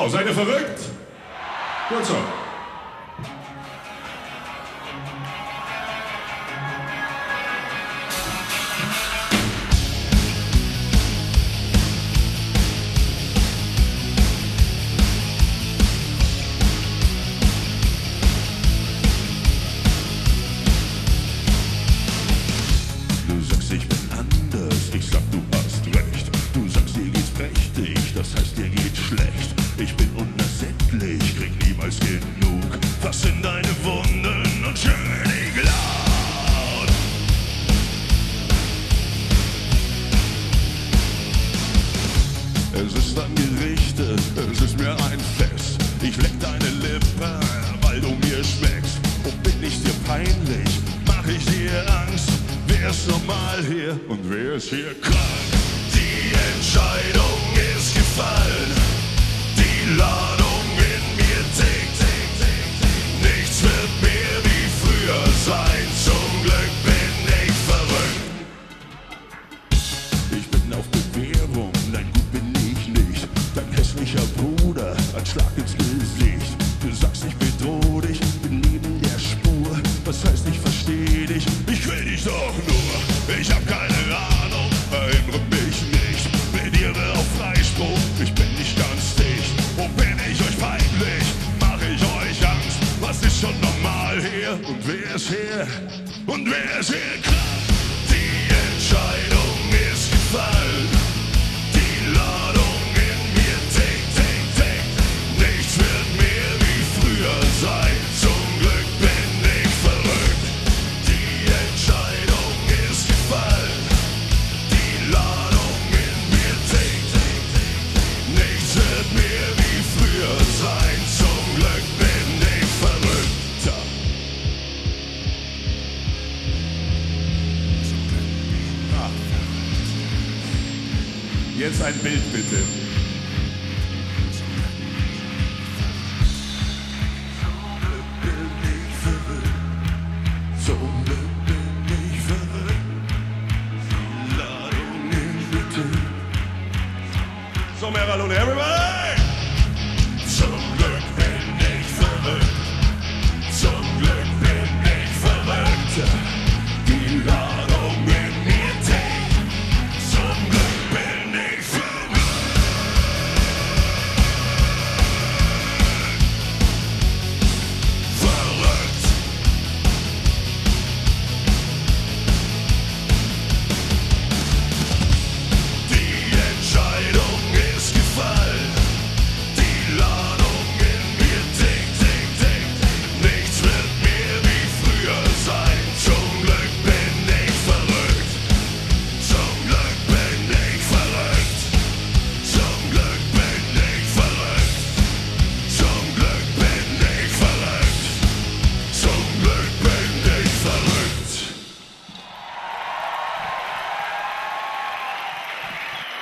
So, seid ihr verrückt? Gut so. Du sagst, ich bin anders, ich sag, du hast recht. Du sagst, dir geht's prächtig, das heißt, dir geht's schlecht. Ich bin unersättlich, krieg niemals genug. Fass in deine Wunden und schüttel dich laut. Es ist angerichtet, es ist mir ein Fest. Ich leck deine Lippe, weil du mir schmeckst. Und bin ich dir peinlich, mach ich dir Angst. Wer ist normal hier und wer ist hier krank? Die Entscheidung ist gefallen. Die Ladung in mir tickt. Nichts wird mehr wie früher sein. Zum Glück bin ich verrückt. Ich bin auf Bewährung, nein, gut bin ich nicht. Dein hässlicher Bruder, ein Schlag ins Gesicht. Du sagst, ich bedroh dich, bin neben der Spur. Was heißt, ich versteh dich? Ich will dich doch nur. Ich hab keine Ahnung, erinnere mich nicht. Plädiere auf Freispruch, ich bin nicht ganz dicht. Wo bin ich euch feindlich? Mach ich euch Angst? Was ist schon normal hier? Und wer ist hier? Und wer ist hier krank? Die Entscheidung ist gefallen. Die Ladung in mir tickt. Nichts wird mehr wie früher sein. Zum Glück bin ich verrückt. Die Entscheidung ist gefallen. Die Ladung in mir tickt. Nichts wird mehr wie früher sein. Zum Glück bin ich verrückter. Jetzt ein Bild bitte. Zum Glück bin ich verrückt. Die Ladung in mir tickt. So, Meralone, everybody!